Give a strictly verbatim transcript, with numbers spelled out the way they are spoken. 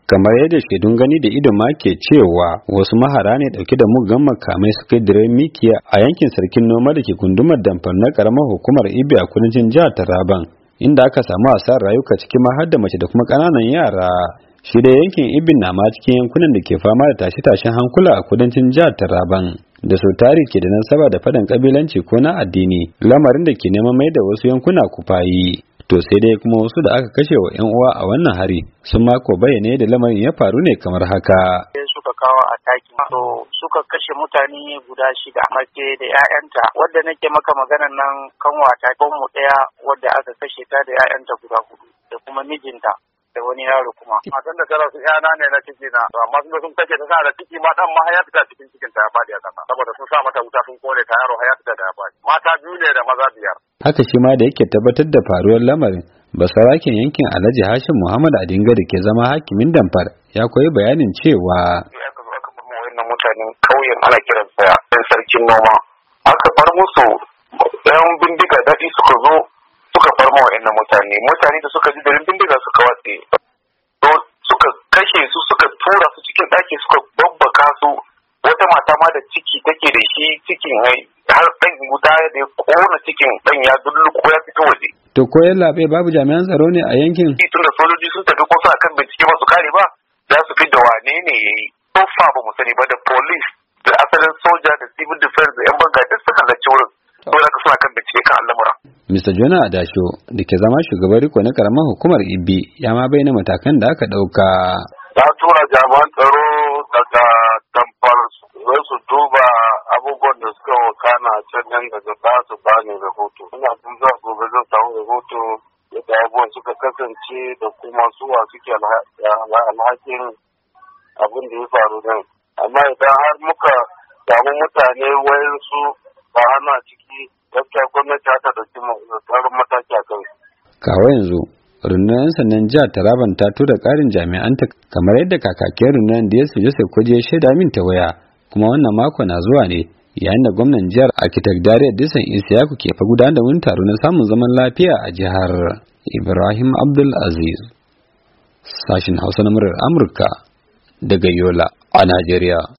kamar yadda shaidun gani da ido ma ke cewa wasu mahara ne dauke da muggan makamai suka yi diren mikiya a yankin sarkin noma da ke gundumar Damfar na karamar hukumar Ibi a kudancin jihar Taraban, inda aka samu asarar rayuka cikin ma har da mace da kuma ƙananan yara. Shi da yankin Ibin na ma cikin yankunan da ke fama da tashe-tashen hankula a kudancin jihar Taraban, da sau tari ke da nasaba da faɗan kabilanci ko na addini, lamarin da ke neman mai da wasu yankuna kufayi. To sai dai kuma wasu da aka kashe wa 'yan uwa a wannan hari sun mako bayyane da lamarin ya faru ne kamar haka. Suka kawo a taki to suka kashe mutane guda shida mace da 'ya'yanta, wadda nake maka maganar nan kanwata mu ɗaya wadda aka kashe ta da 'ya'yanta guda hudu da kuma mijinta da wani yaro kuma. Matan da tara su yana ne na ciki na, amma sun sun kashe ta sa da ciki ma dan ma ya fita cikin cikin ta ya fadi a kasa saboda sun sa mata wuta sun kone ta, yaro ya fita da ya fadi. Mata biyu ne da maza biyar. Haka shi ma da yake tabbatar da faruwar lamarin, basaraken yankin Alhaji Hashim Muhammad Adinga da ke zama hakimin Damfar ya koyi bayanin cewa mutanen kauyen ana kiransa yan sarkin noma, aka far musu yan bindiga daɗi suka zo suka far ma wa'annan mutane mutane da suka ji darin bindiga suka watse to suka kashe su, suka tura su cikin ɗaki, suka babbaka su. Wata mata ma da ciki take da shi, cikin har ɗan guda da ya kona cikin ɗan ya dulluko ya fito waje. To ko yallaɓe babu jami'an tsaro ne a yankin? Tun da sojoji sun tafi kusa akan bincike ba su kare ba, za su fi da wane ne ya yi. Sofa ba mu sani ba, da police da asalin soja da civil defense da 'yan banga duk suka halarci wurin. Dole ka suna kan bincike kan al'amura. Mister Jona Adasho da ke zama shugaban riko na karamar hukumar Ibi ya ma bayyana matakan da aka ɗauka. Ta tura jami'an tsaro daga Damfar su duba abubuwan da suka wakana a can nan daga ba su bani rahoto. Ina jin za gobe zan samu rahoto yadda abubuwan suka kasance da kuma suwa suke alhakin abin da ya faru nan. Amma idan har muka samu mutane wayansu ba hana ciki, gaskiya gwamnati ta dauki tsarin mataki a kansu. Kawo yanzu rundunar sannan jihar Taraban ta tura ƙarin jami'anta kamar yadda kakakin rundunar da ya su Joseph Kwaje ya shaida min ta waya, kuma wannan mako na zuwa ne yayin da gwamnan jihar Architect Dariya Disan Isiyaku ke fa gudanar da wani taro na samun zaman lafiya a jihar. Ibrahim Abdul Aziz, sashin Hausa na murar Amurka daga Yola a Najeriya.